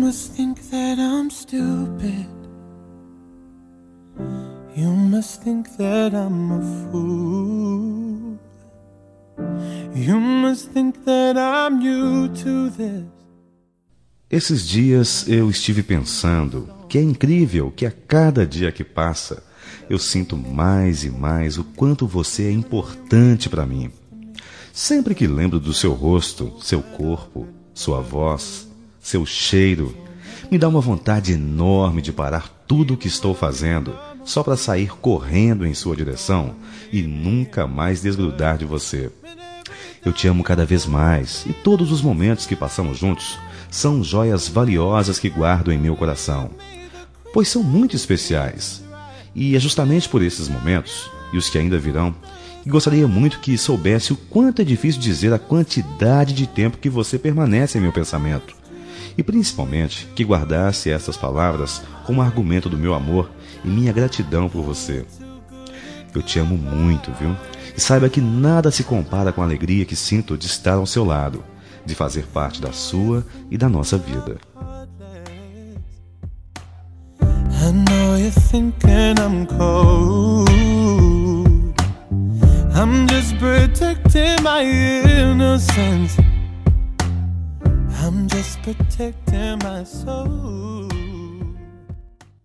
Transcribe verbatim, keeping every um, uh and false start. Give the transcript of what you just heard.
must think that I'm stupid. You must think that I'm a fool. You must think that I'm new to this. Esses dias eu estive pensando que é incrível que a cada dia que passa eu sinto mais e mais o quanto você é importante para mim. Sempre que lembro do seu rosto, seu corpo, sua voz, seu cheiro, me dá uma vontade enorme de parar tudo o que estou fazendo só para sair correndo em sua direção e nunca mais desgrudar de você. Eu te amo cada vez mais e todos os momentos que passamos juntos são joias valiosas que guardo em meu coração, pois são muito especiais. E é justamente por esses momentos, e os que ainda virão, que gostaria muito que soubesse o quanto é difícil dizer a quantidade de tempo que você permanece em meu pensamento. E principalmente que guardasse essas palavras como argumento do meu amor e minha gratidão por você. Eu te amo muito, viu? E saiba que nada se compara com a alegria que sinto de estar ao seu lado, de fazer parte da sua e da nossa vida. I know you're thinking I'm cold. I'm just protecting my innocence. I'm just protecting my soul.